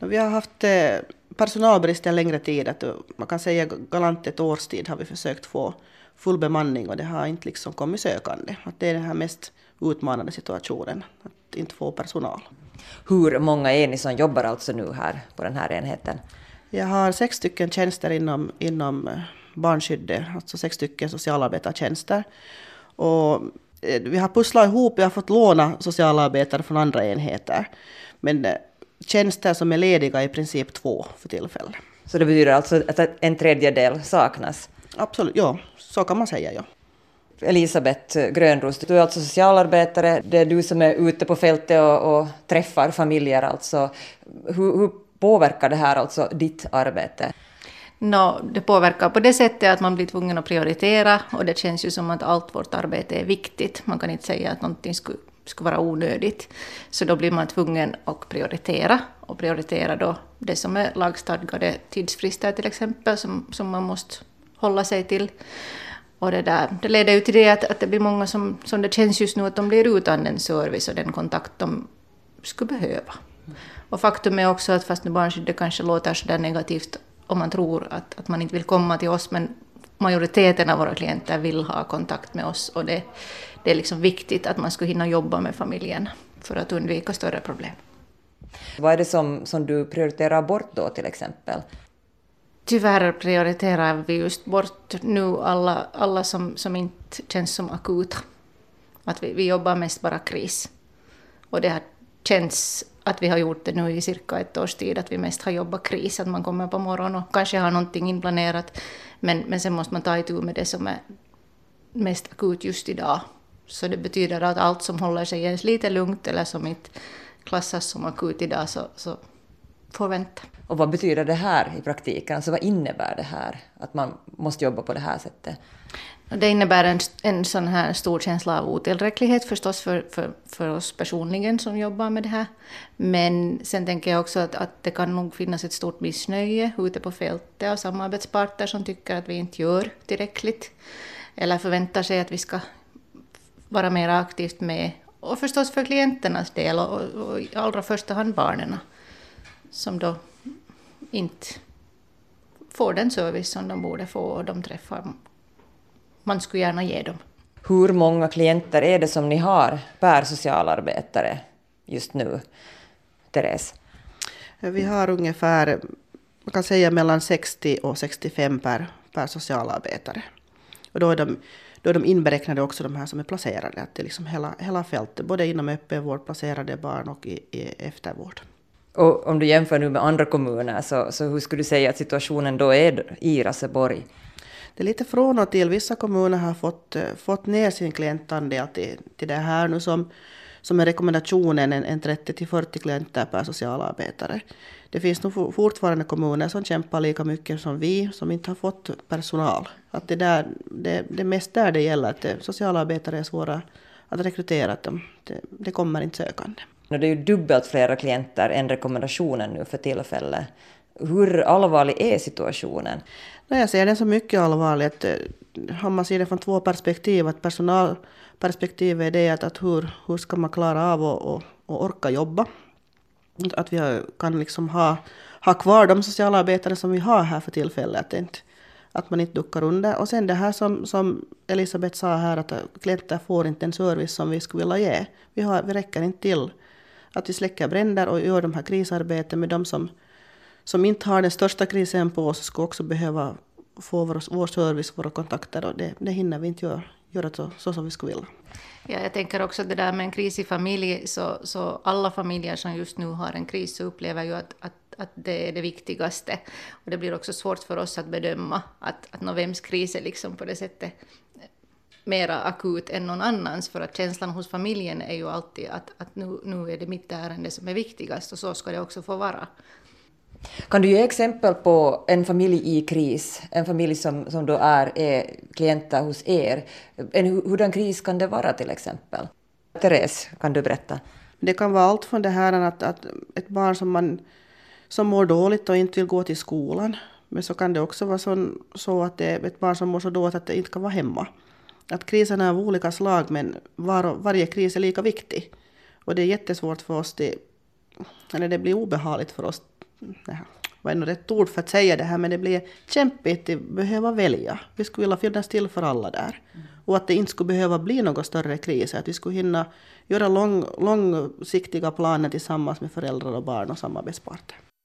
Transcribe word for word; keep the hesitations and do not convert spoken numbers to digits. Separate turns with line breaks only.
Vi har haft eh, personalbrist en längre tid. Att, man kan säga galant ett års tid har vi försökt få full bemanning och det har inte liksom kommit sökande. Att det är den här mest utmanande situationen, att inte få personal.
Hur många är ni som jobbar alltså nu här på den här enheten?
Jag har sex stycken tjänster inom, inom barnskyddet, alltså sex stycken socialarbetartjänster. Och vi har pusslat ihop, vi har fått låna socialarbetare från andra enheter. Men tjänster som är lediga är i princip två för tillfället.
Så det betyder alltså att en tredjedel saknas?
Absolut, ja. Så kan man säga, ja.
Elisabeth Grönros, du är alltså socialarbetare. Det är du som är ute på fältet och, och träffar familjer. Alltså. Hur, hur påverkar det här alltså ditt arbete?
No, det påverkar på det sättet att man blir tvungen att prioritera. Och det känns ju som att allt vårt arbete är viktigt. Man kan inte säga att någonting skulle, skulle vara onödigt. Så då blir man tvungen att prioritera. Och prioritera då det som är lagstadgade tidsfrister till exempel. Som, som man måste hålla sig till. Och det, där, det leder ju till det att, att det blir många som, som det känns just nu att de blir utan den service och den kontakt de skulle behöva. Och faktum är också att fast nu barnskyddet kanske låter så där negativt om man tror att, att man inte vill komma till oss, men majoriteten av våra klienter vill ha kontakt med oss och det, det är liksom viktigt att man ska hinna jobba med familjen för att undvika större problem.
Vad är det som, som du prioriterar bort då till exempel?
Tyvärr prioriterar vi just bort nu alla, alla som, som inte känns som akuta. Att vi, vi jobbar mest bara kris. Och det har känts att vi har gjort det nu i cirka ett års tid, att vi mest har jobbat kris. Att man kommer på morgonen och kanske har någonting inplanerat. Men, men sen måste man ta itu med det som är mest akut just idag. Så det betyder att allt som håller sig ens lite lugnt eller som inte klassas som akut idag så, så får vänta.
Och vad betyder det här i praktiken? Alltså vad innebär det här? Att man måste jobba på det här sättet?
Det innebär en, en sån här stor känsla av otillräcklighet förstås för, för, för oss personligen som jobbar med det här. Men sen tänker jag också att, att det kan nog finnas ett stort missnöje ute på fältet av samarbetsparter som tycker att vi inte gör tillräckligt. Eller förväntar sig att vi ska vara mer aktivt med. Och förstås för klienternas del och, och i allra första hand barnen som då inte får den service som de borde få och de träffar man skulle gärna ge dem.
Hur många klienter är det som ni har per socialarbetare just nu, Therese?
Vi har ungefär, man kan säga mellan sextio och sextiofem per, per socialarbetare. Och då är, de, då är de inberäknade också de här som är placerade, att det är liksom hela, hela fältet, både inom öppenvård, placerade barn och i, i eftervård.
Och om du jämför nu med andra kommuner, så, så hur skulle du säga att situationen då är i Raseborg?
Det är lite från och till. Vissa kommuner har fått, fått ner sin klientandel till, till det här nu som, som är rekommendationen, en, en trettio till fyrtio klienter per socialarbetare. Det finns nog fortfarande kommuner som kämpar lika mycket som vi, som inte har fått personal. Att det, där, det, det är mest där det gäller, att socialarbetare är svåra att rekrytera, att de, det, det kommer inte sökande.
Det är ju dubbelt flera klienter än rekommendationen nu för tillfället. Hur allvarlig är situationen?
Jag ser den så mycket allvarlig att om man ser det från två perspektiv. Att personalperspektivet är det att, att hur, hur ska man klara av och, och, och orka jobba. Att vi kan liksom ha, ha kvar de socialarbetare som vi har här för tillfället. Att, inte, att man inte duckar under. Och sen det här som, som Elisabeth sa här, att klienter får inte den service som vi skulle vilja ge. Vi, har, vi räcker inte till att vi släcker bränder och gör de här krisarbeten med de som som inte har den största krisen på oss ska också behöva få vår, vår service, våra kontakter och det, det hinner vi inte göra, göra så, så som vi skulle vilja.
Ja, jag tänker också det där med en kris i familj, så, så alla familjer som just nu har en kris så upplever ju att, att, att det är det viktigaste. Och det blir också svårt för oss att bedöma att, att vems kris är liksom på det sättet mera akut än någon annans, för att känslan hos familjen är ju alltid att, att nu, nu är det mitt ärende som är viktigast och så ska det också få vara.
Kan du ge exempel på en familj i kris, en familj som, som då är, är klienter hos er? En, hurdan kris kan det vara till exempel? Therese, kan du berätta?
Det kan vara allt från det här att, att ett barn som, man, som mår dåligt och inte vill gå till skolan. Men så kan det också vara så, så att det är ett barn som mår så dåligt att det inte kan vara hemma. Att kriserna är av olika slag, men var, varje kris är lika viktig. Och det är jättesvårt för oss, det, eller det blir obehagligt för oss nej, vad är nog rätt ord för att säga det här, men det blir kämpigt att behöva välja. Vi skulle vilja finnas till för alla där. Mm. Och att det inte skulle behöva bli någon större kris, att vi skulle hinna göra lång, långsiktiga planer tillsammans med föräldrar och barn och samarbetsparter.